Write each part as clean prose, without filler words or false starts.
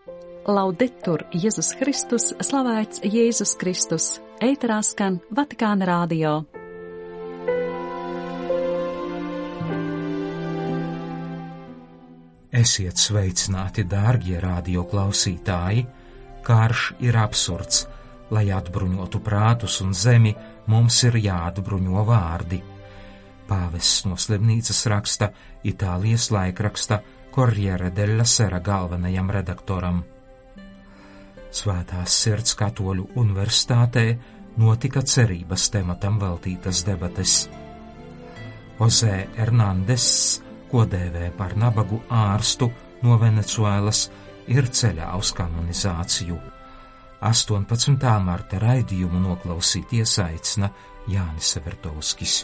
Laudetur Jēzus Kristus, slavēts Jēzus Kristus. Ēterā skan Vatikāna radio. Esiet sveicināti, dārgie radio klausītāji! Karš ir absurds. Lai atbruņotu prātus un zemi, mums ir jāatbruņo vārdi. Pāvests no slimnīcas raksta Itālijas laikraksta Corriere della Sera galvenajam redaktoram. Svētās Sirds Katoļu universitātē notika cerības tematam veltītas debates. José Hernandez, ko dēvē par nabagu ārstu no Venecuēlas, ir ceļā uz kanonizāciju. 18. marta raidījumu noklausīties aicina Jānis Severtovskis.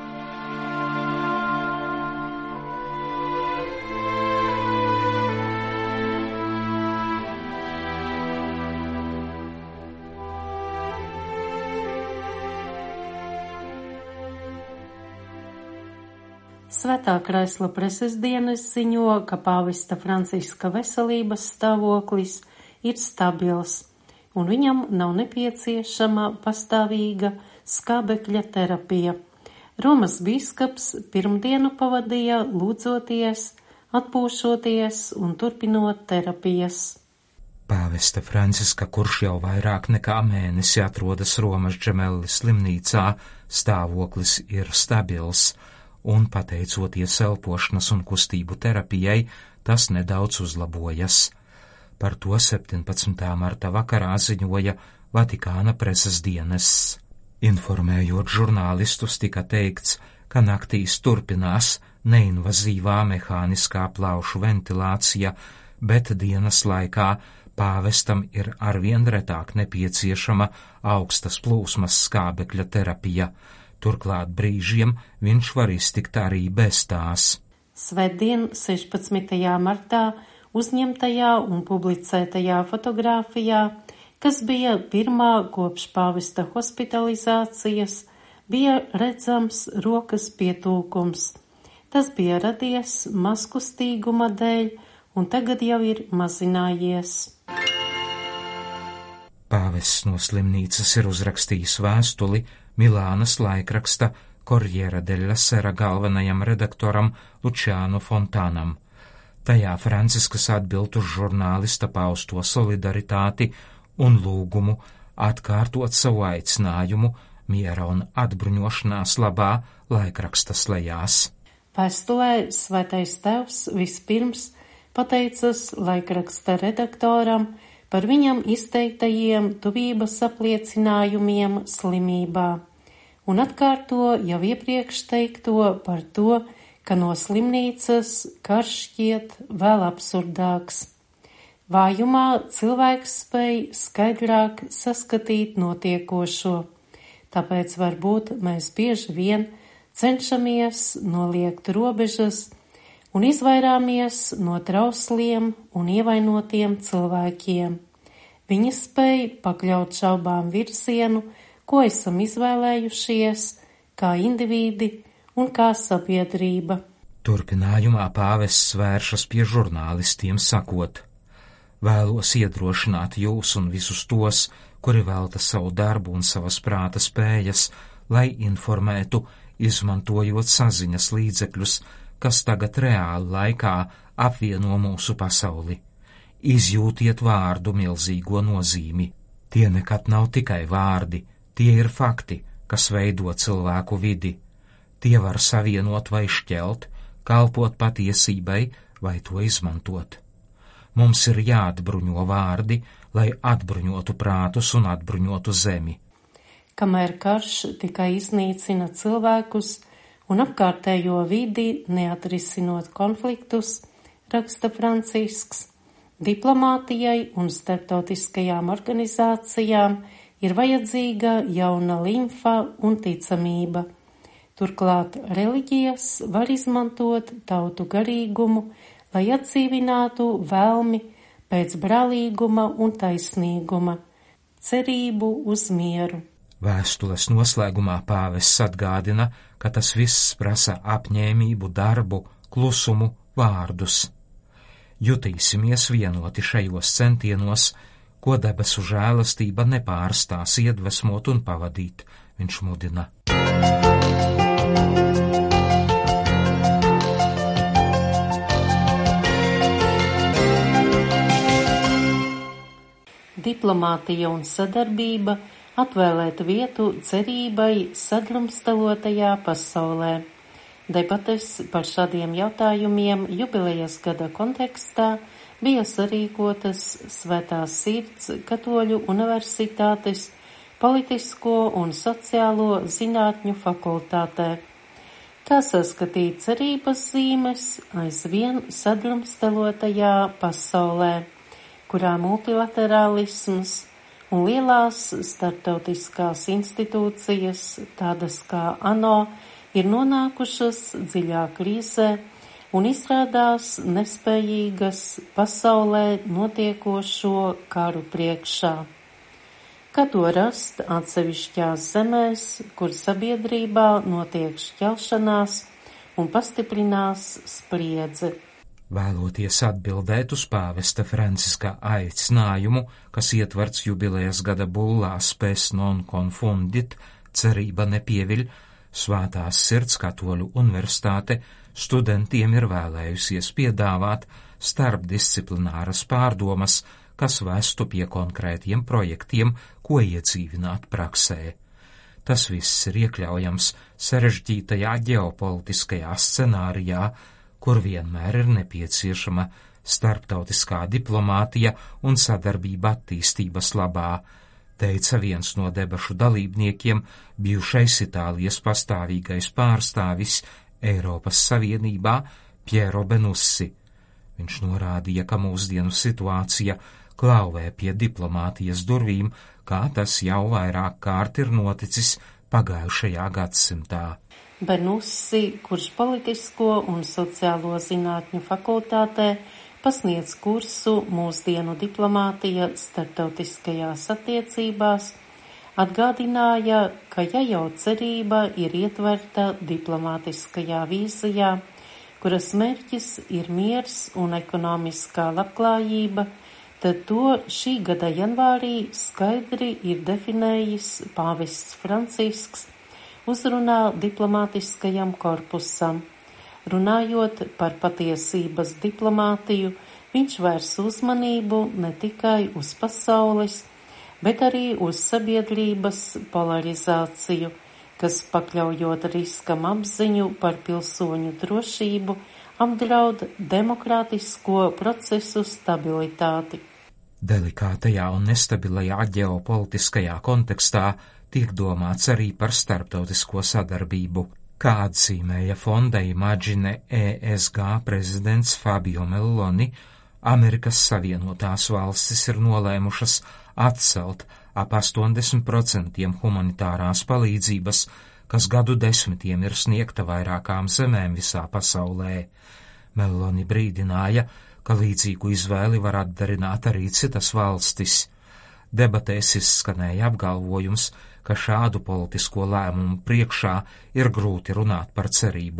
Svētā Kraisla preses dienas ziņo, ka pāvesta Franciska veselības stāvoklis ir stabils, un viņam nav nepieciešama pastāvīga skābekļa terapija. Romas bīskaps pirmdienu pavadīja lūdzoties, atpūšoties un turpinot terapijas. Pāvesta Franciska, kurš jau vairāk nekā mēnesi atrodas Romas Džemelli slimnīcā, stāvoklis ir stabils, un pateicoties elpošanas un kustību terapijai, tas nedaudz uzlabojas. Par to 17. marta vakarā ziņoja Vatikāna preses dienests. Informējot žurnālistus, tika teikts, ka naktīs turpinās neinvazīvā mehāniskā plaušu ventilācija, bet dienas laikā pāvestam ir arvien retāk nepieciešama augstas plūsmas skābekļa terapija. Turklāt brīžiem viņš var iztikt arī bez tās. Svētdien, 16. martā, uzņemtajā un publicētajā fotogrāfijā, kas bija pirmā kopš pāvesta hospitalizācijas, bija redzams rokas pietūkums. Tas bija radies mazkustīguma dēļ un tagad jau ir mazinājies. Pāvests no slimnīcas ir uzrakstījis vēstuli Milānas laikraksta Corriere della Sera galvenajam redaktoram Luciano Fontanam. Tajā Franciskas atbild uz žurnālista pausto solidaritāti un lūgumu atkārtot savu aicinājumu miera un atbruņošanās labā laikraksta slejās. Vēstulē Svētais Tēvs vispirms pateicas laikraksta redaktoram par viņam izteiktajiem tuvības apliecinājumiem slimībā un atkārto jau iepriekš teikto par to, ka no slimnīcas karš šķiet vēl absurdāks. Vājumā cilvēks spēj skaidrāk saskatīt notiekošo, tāpēc varbūt mēs bieži vien cenšamies noliegt robežas un izvairāmies no trausliem un ievainotiem cilvēkiem. Viņi spēj pakļaut šaubām virzienu, ko esam izvēlējušies, kā individi un kā sabiedrība. Turpinājumā pāvests vēršas pie žurnālistiem sakot: vēlos iedrošināt jūs un visus tos, kuri velta savu darbu un savas prāta spējas, lai informētu, izmantojot saziņas līdzekļus, kas tagad reāli laikā apvieno mūsu pasauli. Izjūtiet vārdu milzīgo nozīmi. Tie nekad nav tikai vārdi, tie ir fakti, kas veido cilvēku vidi. Tie var savienot vai šķelt, kalpot patiesībai vai to izmantot. Mums ir jāatbruņo vārdi, lai atbruņotu prātus un atbruņotu zemi. Kamēr karš tikai iznīcina cilvēkus un apkārtējo vidi, neatrisinot konfliktus, raksta Francisks, diplomātijai un starptautiskajām organizācijām ir vajadzīga jauna limfa un ticamība. Turklāt reliģijas var izmantot tautu garīgumu, lai atdzīvinātu vēlmi pēc brālīguma un taisnīguma, cerību uz mieru. Vēstules noslēgumā pāvests atgādina, ka tas viss prasa apņēmību, darbu, klusumu, vārdus. Jutīsimies vienoti šajos centienos, ko debesu žēlastība nepārstās iedvesmot un pavadīt, viņš mudina. Diplomātija un sadarbība atvēlēt vietu cerībai sadrumstalotajā pasaulē. Debates par šādiem jautājumiem jubilejas gada kontekstā bija sarīkotas Svētās Sirds Katoļu universitātes Politisko un sociālo zinātņu fakultātē. Kā saskatīt cerības zīmes aizvien sadrumstalotajā pasaulē, kurā multilaterālisms un lielās starptautiskās institūcijas, tādas kā ANO, ir nonākušas dziļā krīzē un izrādās nespējīgas pasaulē notiekošo karu priekšā. Kā to rast atsevišķās zemēs, kur sabiedrībā notiek šķelšanās un pastiprinās spriedze? Vēloties atbildēt uz pāvesta Franciska aicinājumu, kas ietverts jubilejas gada bullā Spes non confundit, cerība nepieviļ, Svētās Sirds Katoļu universitāte studentiem ir vēlējusies piedāvāt starpdisciplināras pārdomas, kas vestu pie konkrētiem projektiem, ko iedzīvināt praksē. Tas viss ir iekļaujams sarežģītajā ģeopolitiskajā scenārijā, kur vienmēr ir nepieciešama starptautiskā diplomātija un sadarbība attīstības labā, teica viens no debašu dalībniekiem, bijušais Itālijas pastāvīgais pārstāvis Eiropas Savienībā Piero Benussi. Viņš norādīja, ka mūsdienu situācija klauvē pie diplomātijas durvīm, kā tas jau vairāk kārt ir noticis pagājušajā gadsimtā. Benussi, kurš Politisko un sociālo zinātņu fakultātē pasniedz kursu Mūsdienu diplomātija starptautiskajās attiecībās, atgādināja, ka ja jau cerība ir ietverta diplomātiskajā vīzijā, kuras mērķis ir miers un ekonomiskā labklājība, tad to šī gada janvārī skaidri ir definējis pāvests Francisks uzrunā diplomātiskajam korpusam. Runājot par patiesības diplomātiju, viņš vērs uzmanību ne tikai uz pasaules, bet arī uz sabiedrības polarizāciju, kas pakļaujot riskam apziņu par pilsoņu drošību, apdraud demokrātisko procesu stabilitāti. Delikātajā un nestabilajā ģeopolitiskajā kontekstā tiek domāts arī par starptautisko sadarbību, kā atzīmēja fonda Imagine ESG prezidents Fabio Melloni. Amerikas Savienotās valstis ir nolēmušas atcelt ap 80% humanitārās palīdzības, kas gadu desmitiem ir sniegta vairākām zemēm visā pasaulē. Melloni brīdināja, ka līdzīgu izvēli var atdarināt arī citas valstis. Debatēs izskanēja apgalvojums, ka šādu politisko lēmumu priekšā ir grūti runāt par cerību.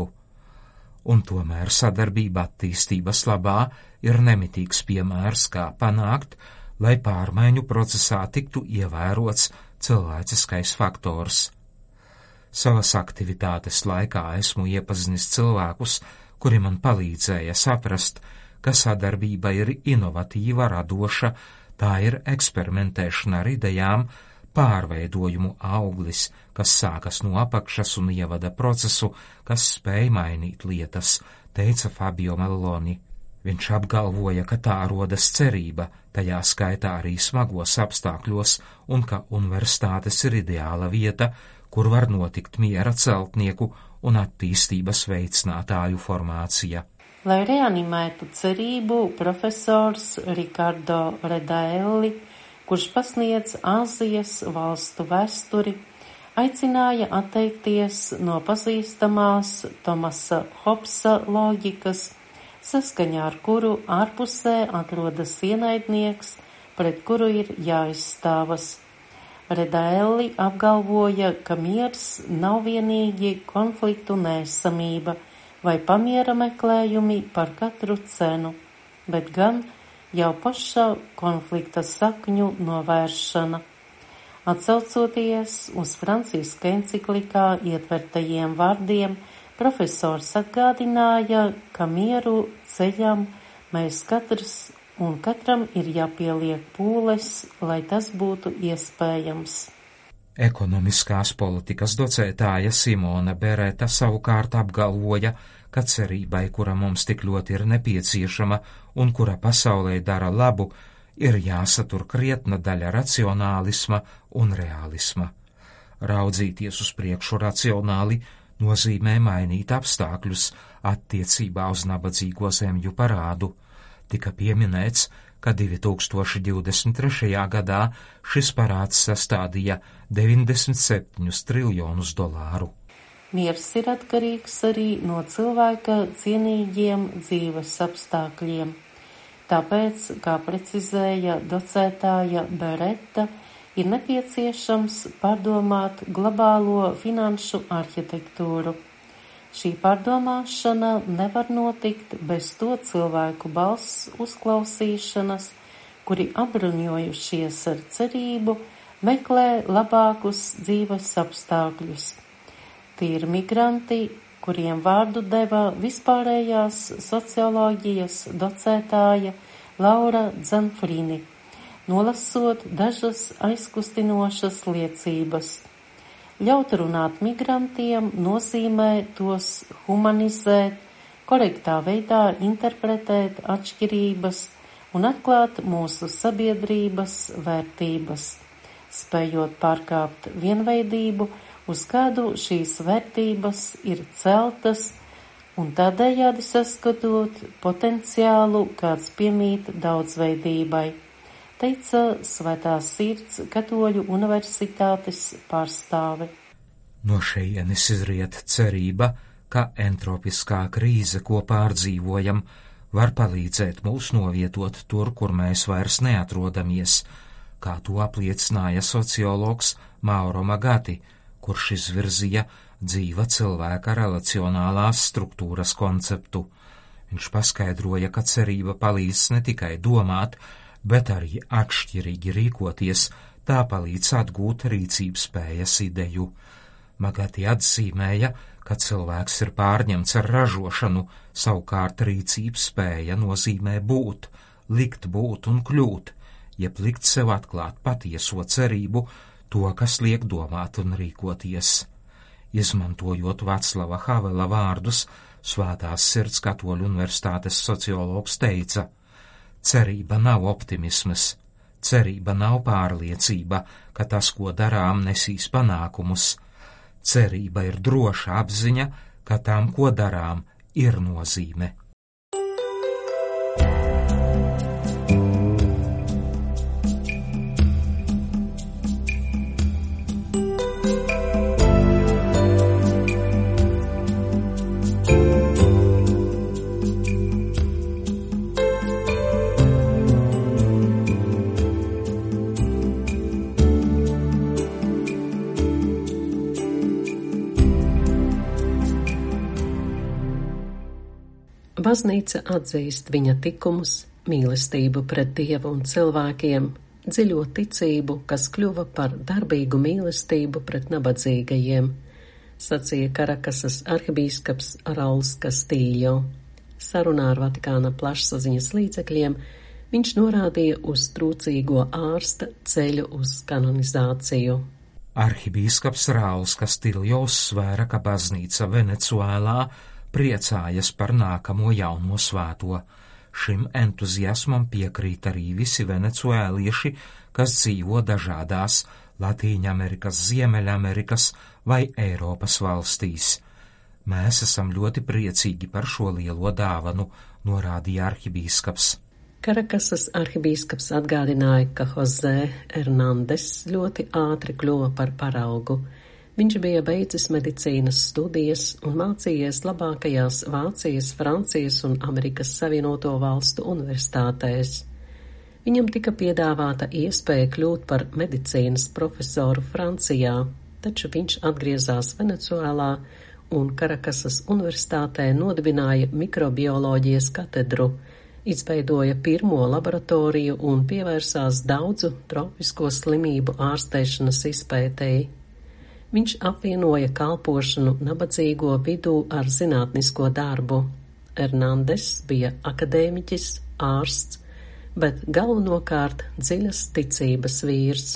Un tomēr sadarbība attīstības labā ir nemitīgs piemērs, kā panākt, lai pārmaiņu procesā tiktu ievērots cilvēciskais faktors. Savas aktivitātes laikā esmu iepazinis cilvēkus, kuri man palīdzēja saprast, ka sadarbība ir inovatīva, radoša, tā ir eksperimentēšana ar idejām, pārveidojumu auglis, kas sākas no apakšas un ievada procesu, kas spēj mainīt lietas, teica Fabio Melloni. Viņš apgalvoja, ka tā rodas cerība, tajā skaitā arī smagos apstākļos, un ka universitātes ir ideāla vieta, kur var notikt miera celtnieku un attīstības veicinātāju formācija. Lai reanimētu cerību, profesors Ricardo Redaelli, kurš pasniedz Āzijas valstu vēsturi, aicināja atteikties no pazīstamās Tomasa Hobsa loģikas, saskaņā ar kuru ārpusē atrodas ienaidnieks, pret kuru ir jāizstāvas. Redaelli apgalvoja, ka miers nav vienīgi konfliktu neesamība vai pamiera meklējumi par katru cenu. bet gan jau paša konflikta sakņu novēršana. Atsaucoties uz Franciska enciklikā ietvertajiem vārdiem, profesors atgādināja, ka mieru ceļam mēs katram ir jāpieliek pūles, lai tas būtu iespējams. Ekonomiskās politikas docētāja Simona Bereta savukārt apgalvoja, ka cerībai, kura mums tik ļoti ir nepieciešama un kura pasaulē dara labu, ir jāsatur krietna daļa racionālisma un realisma. Raudzīties uz priekšu racionāli nozīmē mainīt apstākļus attiecībā uz nabadzīgo zemju parādu. Tika pieminēts, ka 2023. gadā šis parāds sastādīja $97 triljonus. Miers ir atkarīgs arī no cilvēka cienīgiem dzīves apstākļiem. Tāpēc, kā precizēja docētāja Bereta, ir nepieciešams pārdomāt globālo finanšu arhitektūru. Šī pārdomāšana nevar notikt bez to cilvēku balss uzklausīšanas, kuri apbruņojušies ar cerību, meklē labākus dzīves apstākļus. Tie ir migranti, kuriem vārdu deva vispārējās socioloģijas docētāja Laura Dzanfrini, nolasot dažas aizkustinošas liecības. Ļaut runāt migrantiem nozīmē tos humanizēt, korektā veidā interpretēt atšķirības un atklāt mūsu sabiedrības vērtības, spējot pārkāpt vienveidību, uz kādu šīs vērtības ir celtas, un tādējādi saskatot potenciālu, kāds piemīt daudzveidībai, teica Svētās Sirds Katoļu universitātes pārstāve. No šejienes izriet cerība, ka entropiskā krīze, ko pārdzīvojam, var palīdzēt mūs novietot tur, kur mēs vairs neatrodamies, kā to apliecināja sociologs Mauro Magati, kurš izvirzīja dzīva cilvēka relacionālās struktūras konceptu. Viņš paskaidroja, ka cerība palīdz ne tikai domāt, bet arī atšķirīgi rīkoties, tā palīdz atgūt rīcības spējas ideju. Magati atzīmēja, ka cilvēks ir pārņemts ar ražošanu, savukārt rīcības spēja nozīmē būt, likt būt un kļūt, jeb likt sev atklāt patieso cerību, to, kas liek domāt un rīkoties. Izmantojot Vaclava Havela vārdus, Svētās Sirds Katoļu universitātes sociologs teica: cerība nav optimisms, cerība nav pārliecība, ka tas, ko darām, nesīs panākumus. Cerība ir droša apziņa, ka tam, ko darām, ir nozīme. Baznīca atzīst viņa tikumus, mīlestību pret Dievu un cilvēkiem, dziļo ticību, kas kļuva par darbīgu mīlestību pret nabadzīgajiem, sacīja Karakasas arhibīskaps Rauls Kastīļo. Sarunā ar Vatikāna plašsaziņas līdzekļiem viņš norādīja uz trūcīgo ārsta ceļu uz kanonizāciju. Arhibīskaps Rauls Kastīļo uzsvēra, ka baznīca Venecuēlā priecājas par nākamo jauno svēto. Šim entuziasmam piekrīt arī visi venecuēlieši, kas dzīvo dažādās Latīņamerikas, Ziemeļamerikas vai Eiropas valstīs. Mēs esam ļoti priecīgi par šo lielo dāvanu, norādīja arhibīskaps. Karakasas arhibīskaps atgādināja, ka Jose Hernandes ļoti ātri kļuva par paraugu. Viņš bija beidzis medicīnas studijas un mācījies labākajās Vācijas, Francijas un Amerikas Savienoto Valstu universitātēs. Viņam tika piedāvāta iespēja kļūt par medicīnas profesoru Francijā, taču viņš atgriezās Venecuēlā un Karakasas universitātē nodibināja mikrobioloģijas katedru, Izveidoja pirmo laboratoriju un pievērsās daudzu tropisko slimību ārstēšanas izpētēji. Viņš apvienoja kalpošanu nabadzīgo vidū ar zinātnisko darbu. Hernandes bija akadēmiķis, ārsts, bet galvenokārt dziļas ticības vīrs.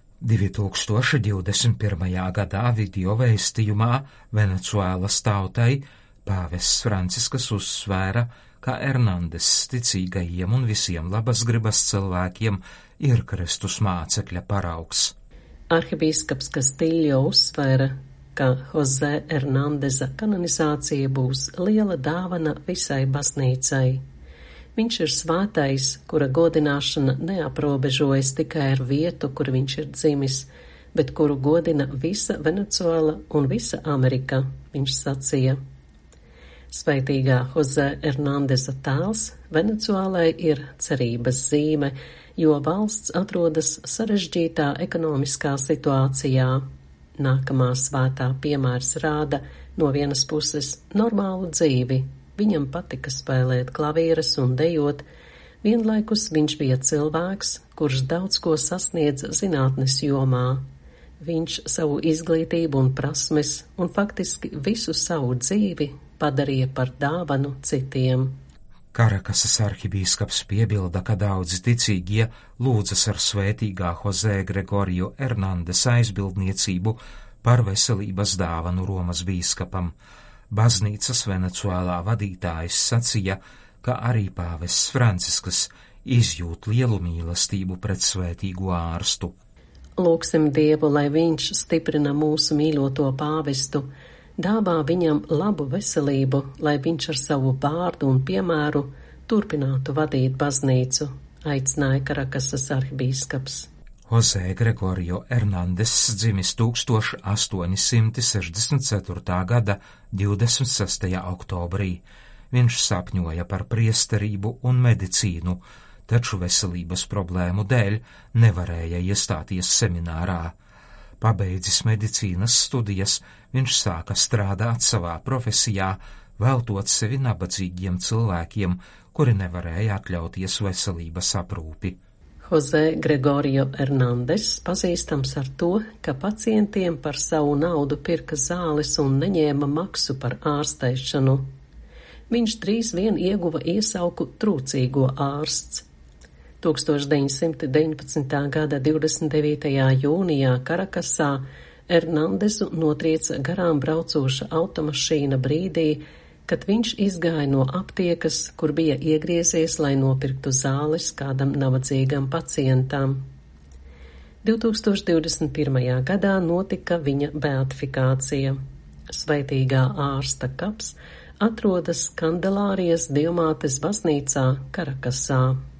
2021. gadā video vēstījumā Venecuēlas tautai pāvests Francisks uzsvēra, ka Hernandes ticīgajiem un visiem labas gribas cilvēkiem ir Kristus mācekļa paraugs. Arhibīskaps Kastīļo uzsvēra, ka Jose Hernandesa kanonizācija būs liela dāvana visai baznīcai. Viņš ir svētais, kura godināšana neaprobežojas tikai ar vietu, kur viņš ir dzimis, bet kuru godina visa Venecuēla un visa Amerika, viņš sacīja. Sveitīgā Jose Hernandesa tēls Venecuēlai ir cerības zīme, jo valsts atrodas sarežģītā ekonomiskā situācijā. Nākamā svētā piemērs rāda no vienas puses normālu dzīvi. Viņam patika spēlēt klavieres un dejot, vienlaikus viņš bija cilvēks, kurš daudz ko sasniedz zinātnes jomā. Viņš savu izglītību un prasmes un faktiski visu savu dzīvi padarīja par dāvanu citiem. Karakasas arhibīskaps piebilda, ka daudzi ticīgie lūdzas ar svētīgā Jose Gregorio Hernandes aizbildniecību par veselības dāvanu Romas bīskapam. Baznīcas Venecuēlā vadītājs sacīja, ka arī pāvests Francisks izjūt lielu mīlestību pret svētīgo ārstu. Lūksim Dievu, lai viņš stiprina mūsu mīļoto pāvestu, dāvā viņam labu veselību, lai viņš ar savu vārdu un piemēru turpinātu vadīt baznīcu, aicināja Karakasas arhibīskaps. Jose Gregorio Hernandes dzimis 1864. gada 26. oktobrī. Viņš sapņoja par priesterību un medicīnu, taču veselības problēmu dēļ nevarēja iestāties seminārā. Pabeidzis medicīnas studijas, viņš sāka strādāt savā profesijā, veltot sevi nabadzīgiem cilvēkiem, kuri nevarēja atļauties veselības aprūpi. Jose Gregorio Hernandes pazīstams ar to, ka pacientiem par savu naudu pirka zāles un neņēma maksu par ārstēšanu. Viņš drīz vien ieguva iesauku trūcīgo ārsts. 1919. gada 29. jūnijā Karakasā Hernandesu notrieca garām braucoša automašīna brīdī, kad viņš izgāja no aptiekas, kur bija iegriezies, lai nopirktu zāles kādam nabadzīgam pacientam. 2021. gadā notika viņa beatifikācija. Sveitīgā ārsta kaps atrodas Kandelārijas Dievmātes baznīcā Karakasā.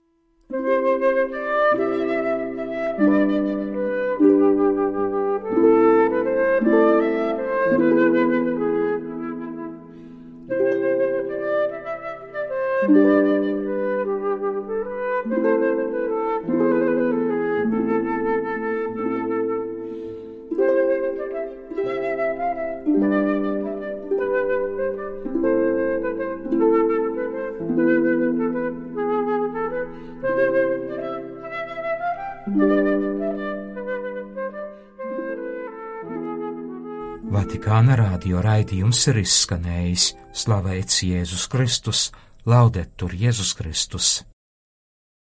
Vatikāna radio raidījums ir izskanējis. Slavēts Jēzus Kristus, Laudetur Jēzus Kristus.